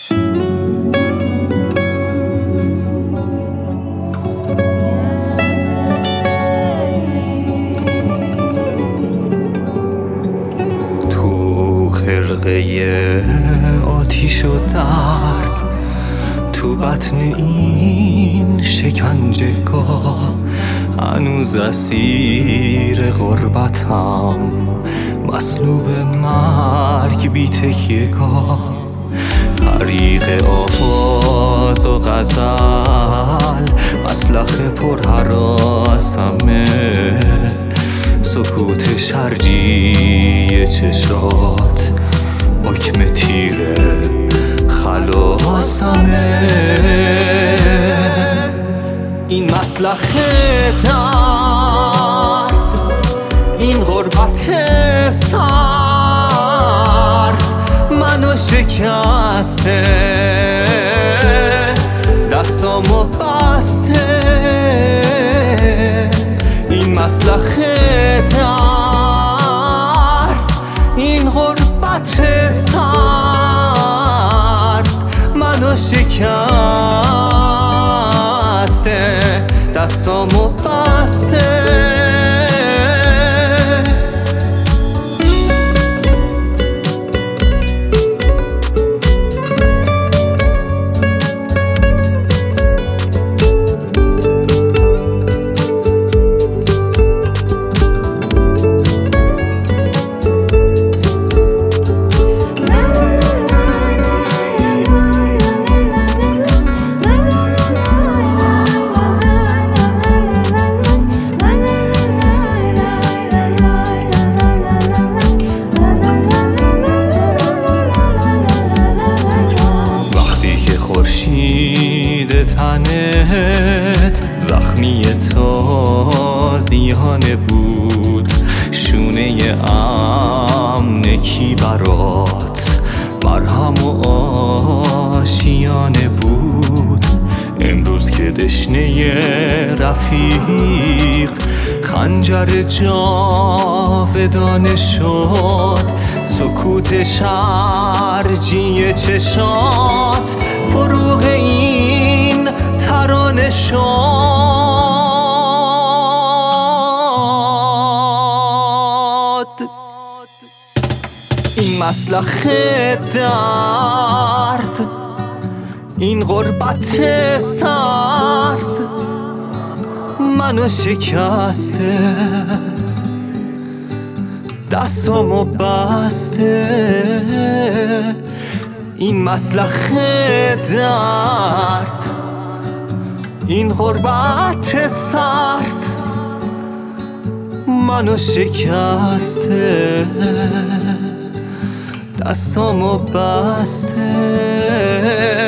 خرقه آتیش و درد تو بطن این شکنجهگاه، هنوز اسیر غربتم، مصلوب مرگ بی تکیه‌گاه. حریق آواز و غزل مسلخ پرهراسمه، سکوت شرجی چشات حکم تیره خلاصمه. این مسلخ درد، این غربت سرد منو شکسته، دستامو بسته. این مسلخ درد، این غربت سرد منو شکسته، دستامو بسته. خورشید تنت زخمی تازیانه بود، شونه امنکی برات مرهم و آشیانه بود. امروز که دشنه رفیق خنجر جاودانه شد، سکوت شرجی چشات فروغ این ترانه شد. این مسلخ درد، این غربت سرد منو شکسته، دستامو بسته. این مسلخ درد، این غربت سرد منو شکسته، دستامو بسته.